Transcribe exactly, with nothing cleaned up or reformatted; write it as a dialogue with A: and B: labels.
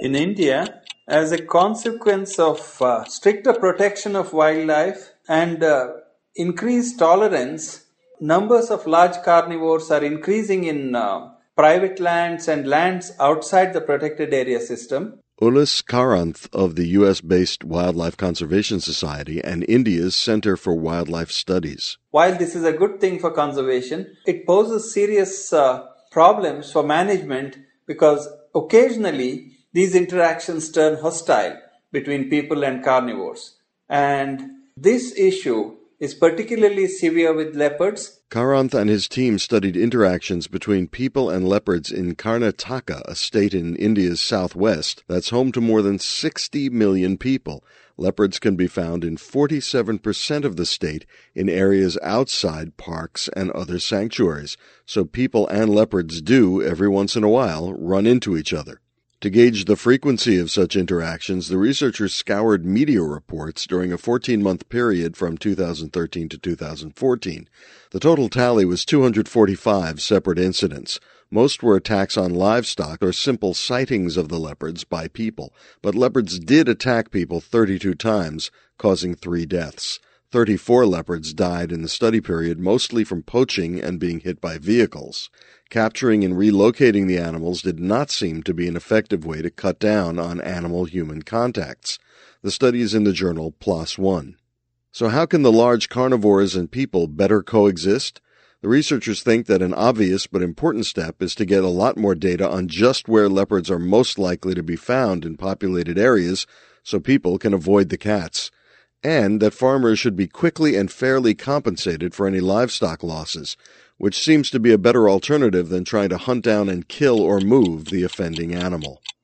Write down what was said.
A: In India, as a consequence of uh, stricter protection of wildlife and uh, increased tolerance, numbers of large carnivores are increasing in uh, private lands and lands outside the protected area system.
B: Ulis Karanth of the U S-based Wildlife Conservation Society and India's Center for Wildlife Studies.
A: While this is a good thing for conservation, it poses serious uh, problems for management because occasionally these interactions turn hostile between people and carnivores. And this issue is particularly severe with leopards.
B: Karanth and his team studied interactions between people and leopards in Karnataka, a state in India's southwest that's home to more than sixty million people. Leopards can be found in forty-seven percent of the state in areas outside parks and other sanctuaries, so people and leopards do, every once in a while, run into each other. To gauge the frequency of such interactions, the researchers scoured media reports during a fourteen-month period from two thousand thirteen to two thousand fourteen. The total tally was two hundred forty-five separate incidents. Most were attacks on livestock or simple sightings of the leopards by people, but leopards did attack people thirty-two times, causing three deaths. thirty-four leopards died in the study period, mostly from poaching and being hit by vehicles. Capturing and relocating the animals did not seem to be an effective way to cut down on animal-human contacts. The study is in the journal PLOS One. So how can the large carnivores and people better coexist? The researchers think that an obvious but important step is to get a lot more data on just where leopards are most likely to be found in populated areas so people can avoid the cats, and that farmers should be quickly and fairly compensated for any livestock losses, which seems to be a better alternative than trying to hunt down and kill or move the offending animal.